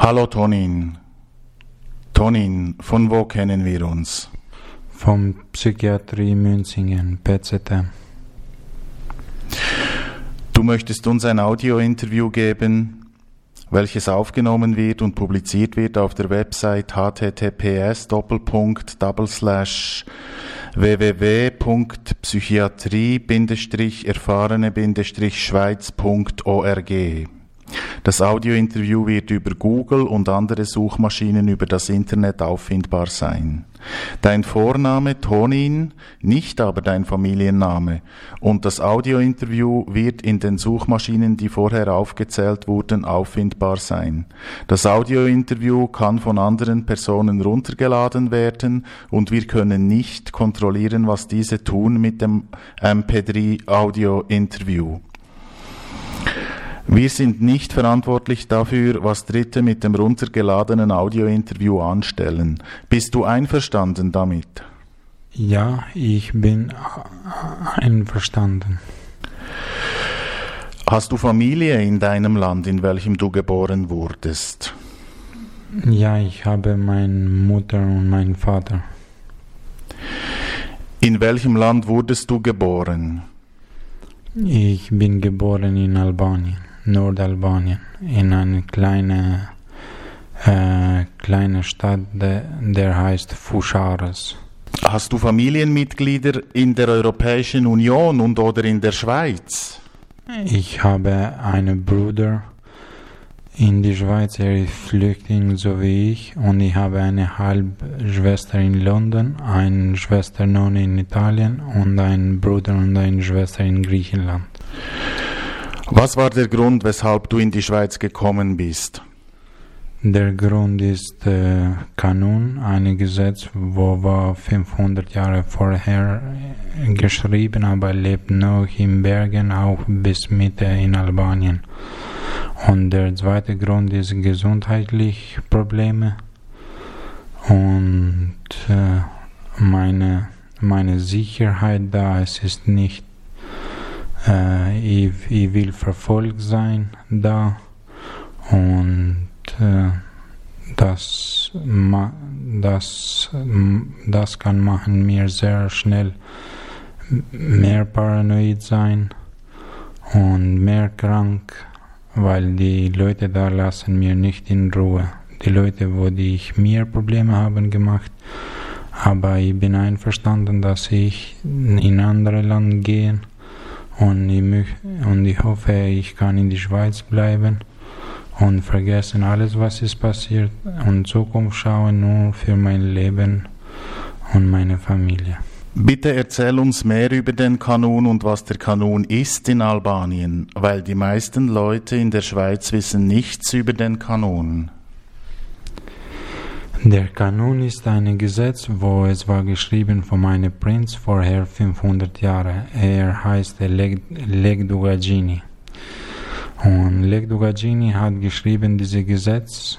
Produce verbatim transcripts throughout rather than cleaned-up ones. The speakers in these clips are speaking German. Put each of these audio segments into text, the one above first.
Hallo Tonin. Tonin, von wo kennen wir uns? Vom Psychiatrie Münzingen, P Z T. Du möchtest uns ein Audio-Interview geben, welches aufgenommen wird und publiziert wird auf der Website h t t p s doppelpunkt slash w w w punkt psychiatrie erfahrene schweiz punkt org. Das Audiointerview wird über Google und andere Suchmaschinen über das Internet auffindbar sein. Dein Vorname Tonin, nicht aber dein Familienname. Und das Audiointerview wird in den Suchmaschinen, die vorher aufgezählt wurden, auffindbar sein. Das Audiointerview kann von anderen Personen runtergeladen werden und wir können nicht kontrollieren, was diese tun mit dem M P drei Audiointerview. Wir sind nicht verantwortlich dafür, was Dritte mit dem runtergeladenen Audiointerview anstellen. Bist du einverstanden damit? Ja, ich bin einverstanden. Hast du Familie in deinem Land, in welchem du geboren wurdest? Ja, ich habe meine Mutter und meinen Vater. In welchem Land wurdest du geboren? Ich bin geboren in Albanien. Nordalbanien, in einer kleinen äh, kleine Stadt, der, der heißt Fusharas. Hast du Familienmitglieder in der Europäischen Union und oder in der Schweiz? Ich habe einen Bruder in der Schweiz, er ist Flüchtling, so wie ich, und ich habe eine Halbschwester in London, eine Schwester nun in Italien und einen Bruder und eine Schwester in Griechenland. Was war der Grund, weshalb du in die Schweiz gekommen bist? Der Grund ist äh, Kanun, ein Gesetz, wo war fünfhundert Jahre vorher geschrieben, aber lebt noch in Bergen, auch bis Mitte in Albanien. Und der zweite Grund ist gesundheitliche Probleme und äh, meine, meine Sicherheit da, es ist nicht Äh, ich, ich will verfolgt sein da und äh, das, ma, das, das kann machen mir sehr schnell mehr paranoid sein und mehr krank, weil die Leute da lassen mir nicht in Ruhe. Die Leute, wo die ich mir Probleme haben gemacht, aber ich bin einverstanden, dass ich in andere Land gehe. Und ich, und ich hoffe, ich kann in die Schweiz bleiben und vergessen alles, was ist passiert und Zukunft schauen nur für mein Leben und meine Familie. Bitte erzähl uns mehr über den Kanun und was der Kanun ist in Albanien, weil die meisten Leute in der Schweiz wissen nichts über den Kanun. Der Kanun ist ein Gesetz, wo es war geschrieben von einem Prinz vorher fünfhundert Jahre. Er heißt Legdu Gagini. Und Legdu Gagini hat geschrieben dieses Gesetz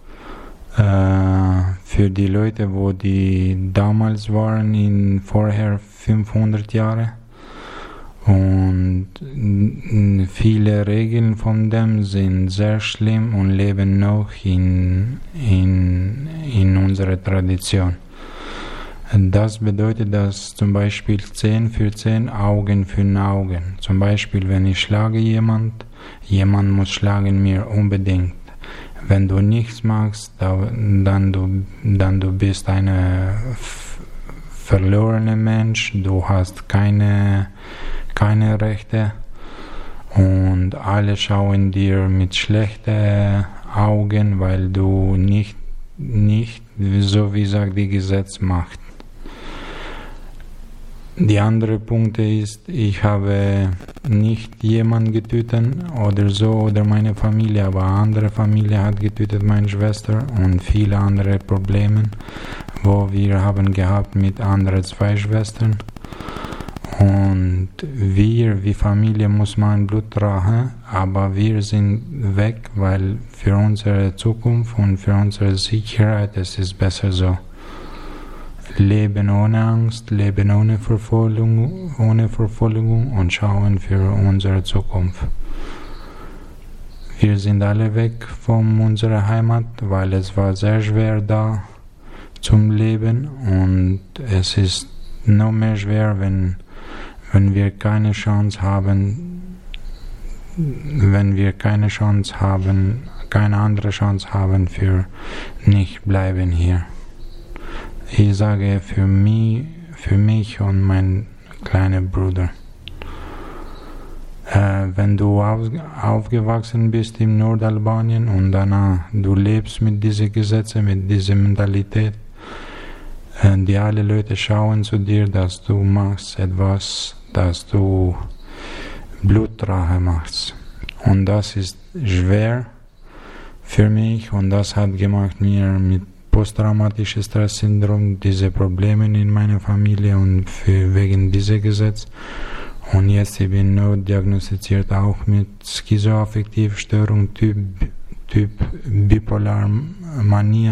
äh, für die Leute, wo die damals waren, in vorher fünfhundert Jahre. Und viele Regeln von dem sind sehr schlimm und leben noch in, in, in unserer Tradition. Das bedeutet, dass zum Beispiel zehn für zehn, Augen für Augen. Zum Beispiel, wenn ich schlage jemand, jemand muss schlagen mir unbedingt. Wenn du nichts machst, dann du, dann du bist ein verlorener Mensch, du hast keine keine Rechte und alle schauen dir mit schlechten Augen, weil du nicht, nicht so wie sagt die Gesetz macht. Die andere Punkt ist, ich habe nicht jemanden getötet oder so oder meine Familie, aber eine andere Familie hat getötet, meine Schwester und viele andere Probleme, wo wir haben gehabt mit anderen zwei Schwestern. Und wir, wie Familie, muss man Blut tragen, aber wir sind weg, weil für unsere Zukunft und für unsere Sicherheit es ist besser so. Leben ohne Angst, leben ohne Verfolgung, ohne Verfolgung und schauen für unsere Zukunft. wir sind alle weg von unserer Heimat, weil es war sehr schwer da zum Leben und es ist noch mehr schwer, wenn, wenn wir keine Chance haben, wenn wir keine Chance haben, keine andere Chance haben für nicht bleiben hier. Ich sage für mich, für mich und meinen kleinen Bruder. Äh, wenn du auf, aufgewachsen bist in Nordalbanien und danach du lebst mit diesen Gesetzen, mit dieser Mentalität, äh, die alle Leute schauen zu dir, dass du machst etwas, dass du Blutrache machst. Und das ist schwer für mich und das hat gemacht mir mit posttraumatisches Stresssyndrom diese Probleme in meiner Familie und für, wegen dieser Gesetz. Und jetzt ich bin nur diagnostiziert auch mit schizoaffektive Störung, Typ, typ Bipolar Manie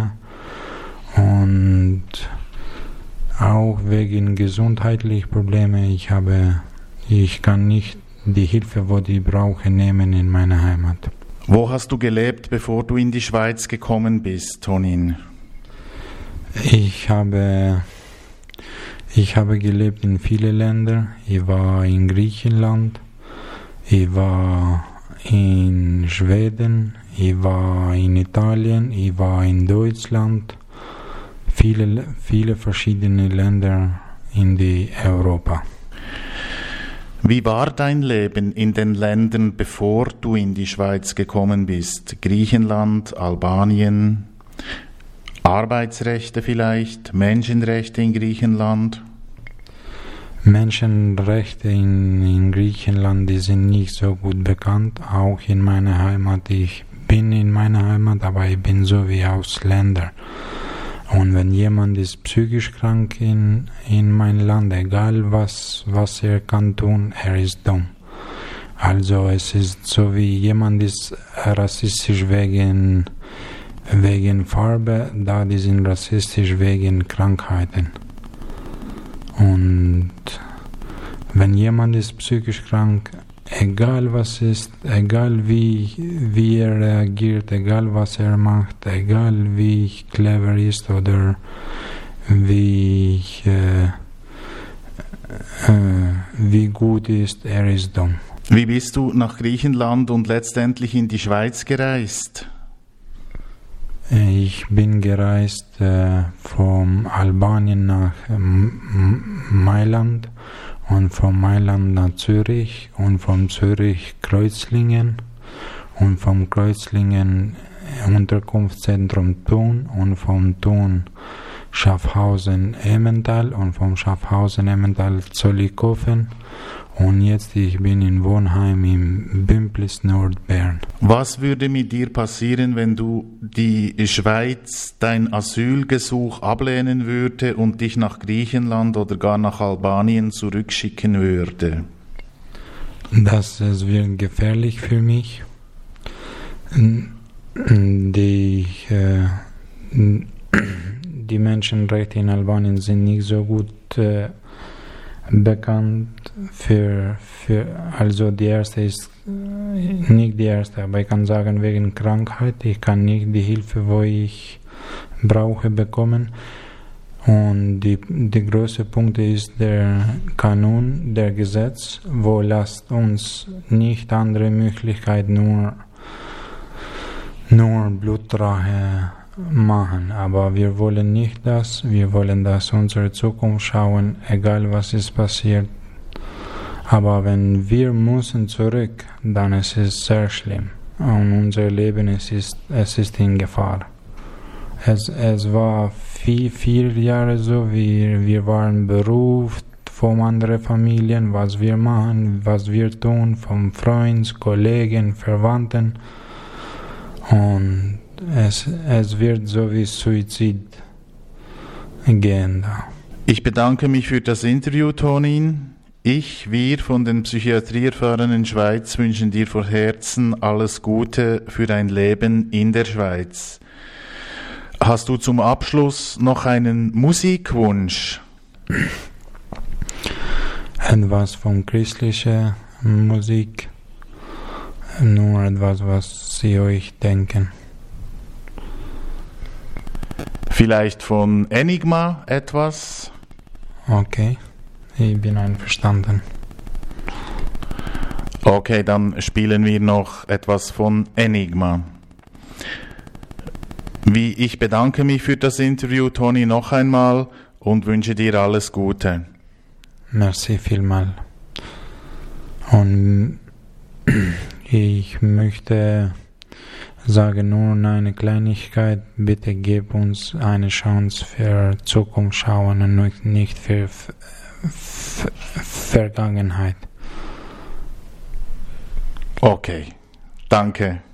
und auch wegen gesundheitlicher Probleme. Ich habe, ich kann nicht die Hilfe, die ich brauche, nehmen in meiner Heimat. Wo hast du gelebt, bevor du in die Schweiz gekommen bist, Tonin? Ich habe Ich habe gelebt in vielen Ländern. Ich war in Griechenland, ich war in Schweden, ich war in Italien, ich war in Deutschland. Viele, viele verschiedene Länder in die Europa. Wie war dein Leben in den Ländern, bevor du in die Schweiz gekommen bist? Griechenland, Albanien? Arbeitsrechte vielleicht, Menschenrechte in Griechenland? Menschenrechte in, in Griechenland, die sind nicht so gut bekannt, auch in meiner Heimat. Ich bin in meiner Heimat, aber ich bin so wie Ausländer. Und wenn jemand ist psychisch krank in, in meinem Land, egal was, was er kann tun, er ist dumm. Also es ist so wie jemand ist rassistisch wegen wegen Farbe, da die sind rassistisch wegen Krankheiten. Und wenn jemand ist psychisch krank, egal was ist, egal wie, wie er reagiert, egal was er macht, egal wie clever ist oder wie, äh, äh, wie gut ist, er ist dumm. Wie bist du nach Griechenland und letztendlich in die Schweiz gereist? Ich bin gereist äh, von Albanien nach ähm, Mailand und von Mailand nach Zürich und von Zürich Kreuzlingen und vom Kreuzlingen Unterkunftszentrum Thun und vom Thun Schaffhausen-Emmental und vom Schaffhausen-Emmental Zollikofen. Und jetzt ich bin in Wohnheim im Bümplis Nordbern. Was würde mit dir passieren, wenn du die Schweiz dein Asylgesuch ablehnen würde und dich nach Griechenland oder gar nach Albanien zurückschicken würde? Das es wird gefährlich für mich. Die, äh, die Menschenrechte in Albanien sind nicht so gut äh, bekannt für, für, also die erste ist nicht die erste, aber ich kann sagen wegen Krankheit, ich kann nicht die Hilfe, wo ich brauche, bekommen. Und die, die große Punkt ist der Kanon, der Gesetz, wo lasst uns nicht andere Möglichkeit nur, nur Blutrache machen, aber wir wollen nicht das, wir wollen, dass unsere Zukunft schauen, egal was ist passiert. Aber wenn wir müssen zurück, dann ist es sehr schlimm und unser Leben es ist, es ist in Gefahr. Es, es war vier, vier Jahre so, wir, wir waren berufen von anderen Familien, was wir machen, was wir tun, von Freunden, Kollegen, Verwandten und Es, es wird so wie Suizid gehen da. Ich bedanke mich für das Interview, Tonin. Ich, wir von den psychiatrieerfahrenen Schweiz wünschen dir von Herzen alles Gute für dein Leben in der Schweiz. Hast du zum Abschluss noch einen Musikwunsch? Etwas von christlicher Musik. nur etwas, was Sie euch denken. Vielleicht von Enigma etwas? Okay, ich bin einverstanden. Okay, dann spielen wir noch etwas von Enigma. Wie ich bedanke mich für das Interview, Toni, noch einmal und wünsche dir alles Gute. Merci vielmals. Und ich möchte sagen nur eine Kleinigkeit. Bitte gib uns eine Chance für Zukunft schauen und nicht für F- F- Vergangenheit. Okay, danke.